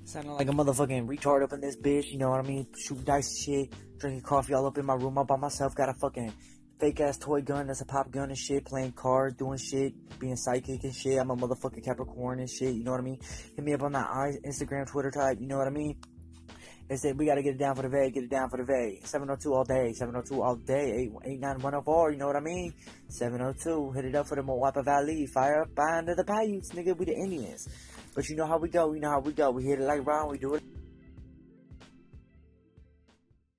Sounding like a motherfucking retard up in this bitch, you know what I mean? Shooting dice and shit, drinking coffee all up in my room all by myself. Got a fucking fake ass toy gun that's a pop gun and shit, playing cards, doing shit, being psychic and shit. I'm a motherfucking Capricorn and shit, you know what I mean? Hit me up on that Instagram, Twitter type, you know what I mean? They said we gotta get it down for the Vay, get it down for the Vay. 702 all day, 702 all day, 89104, you know what I mean? 702, hit it up for the Moapa Valley, fire up by under the Paiutes, nigga, we the Indians. But you know how we go, we hit it like Ron, we do it.